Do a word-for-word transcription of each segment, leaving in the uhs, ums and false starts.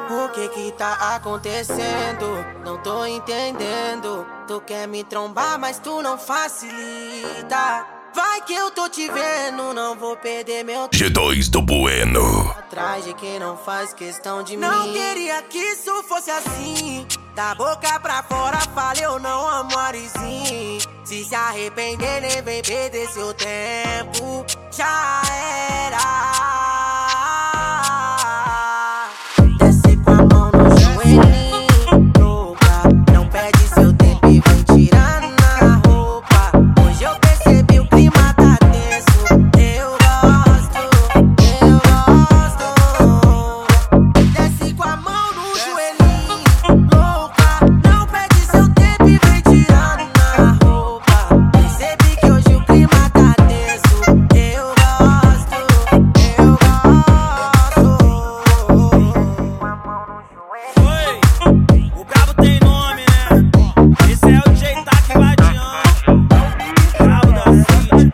O que que tá acontecendo? Não tô entendendo. Tu quer me trombar, mas tu não facilita. Vai que eu tô te vendo, não vou perder meu G dois do Bueno. atrás de quem não faz questão de mim. Não queria que isso fosse assim. Da boca pra fora falei eu não amo Arizinho. Se se arrepender nem vem perder seu tempo. Já era. Desce com a mão no joelhinho, louca. Não perde seu tempo e vem tirar na roupa. Hoje eu percebi o clima tá tenso. Eu gosto, eu gosto. Desce com a mão no joelhinho, louca. Não perde seu tempo e vem tirar na roupa. Percebi que hoje o clima tá tenso. Eu gosto, eu gosto. Oi, o brabo tem nome, né? Esse é o J-Tac Vadiano, brabo da City.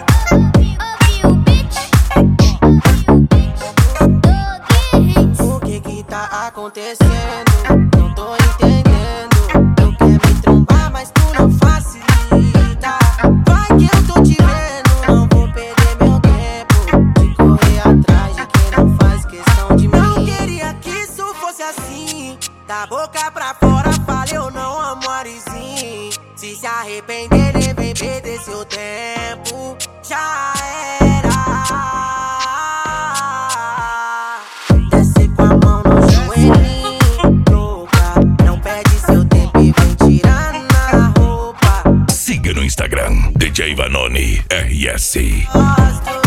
O que que tá acontecendo? Não tô entendendo. Tu quer me trombar, mas tu não facilita. Vai que eu tô te vendo, não vou perder meu tempo de correr atrás de quem não faz questão de mim. Não queria que isso fosse assim. Da boca pra fora falei eu não amo Arizinho. Se se arrepender nem vem perder seu tempo. Já era. Desce com a mão no joelhinho, louca. Não perde seu tempo e vem tirar na roupa. Siga no Instagram, D J Vanoni R S. Gosto.